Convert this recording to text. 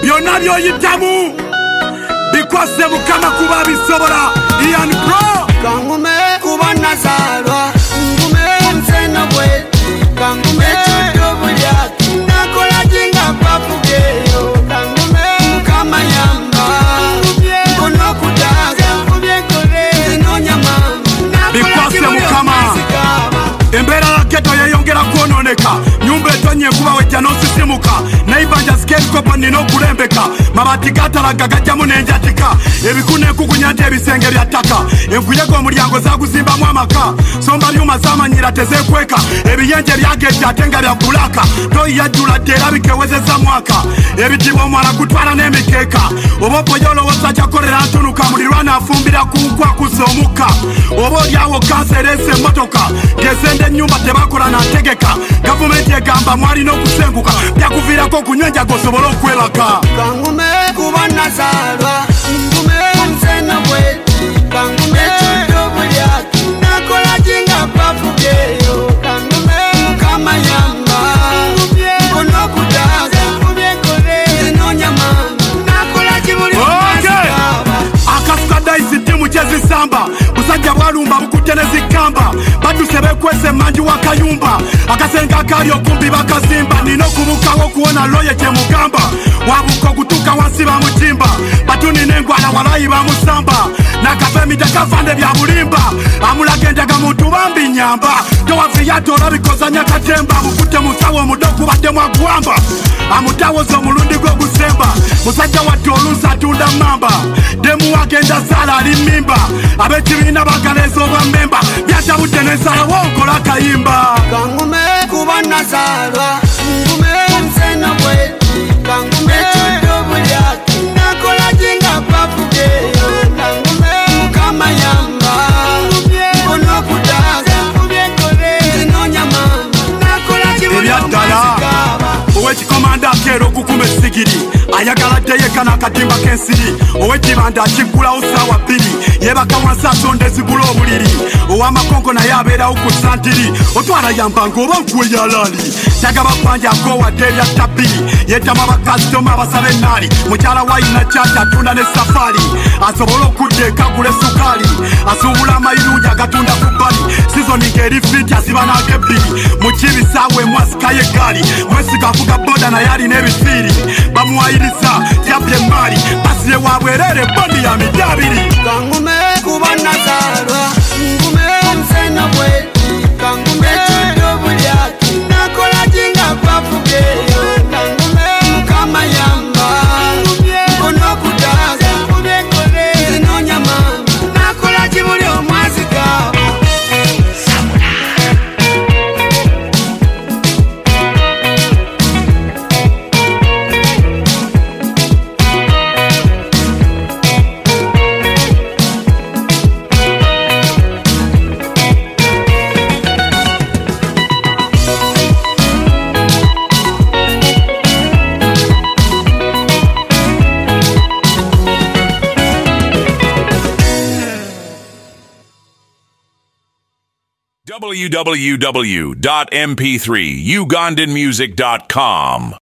byonna byoyitamu bikose Mukama kuba bisobola. Ian Pro kangume kuba nazalwa ngume nsena bwe kangume chudobulya nakola jinga papugeyo kangume Mukama yamba kono kutaga kubyekole nonya mama bikose Mukama. Embera la keto yeyongera kwononeka nyumba etonye kuba wejja n'osisimuka naibanja skerikopo nina okulembeka mabati gatalaga gajjamu n'enjatika ebikune kukunyanja ebisenge bya ttaka enkuyega omulyango zaguzimbamu amaka somba byuma zamanyira tezekweka ebiyenje byagejja ate nga bya bulaka toyi yajjula dde erabikewezeza mwaka ebitiibwa omwala kutwala n'emikeeka oba opoyo olowooza jakolera ntunuka mulirwana afumbira kukwakusa omukka oba olyawo kansa ereese emmotoka ng'esende ennyumba tebakola nategeka gavumenti egamba mwalina okusenguka byakuviirako okunywenja gosobole okwebaka. kangume kuba nazalwa ngume nsena bwe kangume chudobulya nakola jinga papugeyo kangume Mukama yamba kono kutaga kubyekole nonya mama nakola kibuli akasuka daisi timu kyezisamba busajja bwalumba bukutte ne zikamba baduse bekwese manji wa kayumba akasenga akali okumbi bakazimba nina okubukawo okuwona loye kyemugamba wabuka okutuuka wansi bamukimba batuni n'engwala walayi bamusamba nakafemita kavande bya bulimba amulaga enjaga muntu bambi nyamba towaviyato olabikozanya katemba bukutte musawo omudo okubaddemu agwamba amutawoza omulundi gw'ogusemba musajja watte oluusi atunda mamba demu wagenda sala ali mimba ab'ekibiina bagaleeza obwa mmemba byatabudde n'ensalawo nkola akayimba. kangume kuba nazalwa ngume nsena bwe kangume chudobulya nakola jinga papugeyo kangume Mukama yamba kono kutaga kubyekole nonya mama nakola kibuli owekikomanda akeera okukuma essigiri ayagala ddeyeka n'akatimba k'ensiri owekibanda akiggulawo ssaawa 2 yebaka wansi asonda ezigula obuliri ow'amakonko naye abeerawo ku santiri otwala yambanga oba nkuwe yalaali tagaba bbanja akowadde eryatta 2 yeddama abakasitoma abasaba ennaali mukyala wayina kyaki atunda ne safaari asobole okudda ekagula essukaali asuubula amayirungi agatunda ku bbali sizoni ng'eri fiti aziba n'ag'ebbiri mu kibisaawe mwasikayo eggaali mwesiga avuga boda naye alina ebisiiri bamuwayiriza yabbye emaali basire wa bwereere bondi ya midabiri. kangume kuba nazalwa ngume nsena bwe kangume chudobulya nakola jinga papugeyo kangume Mukama yamba kono kutaga kubyekole nonya mama nakola kibuli omwazika. www.mp3ugandanmusic.com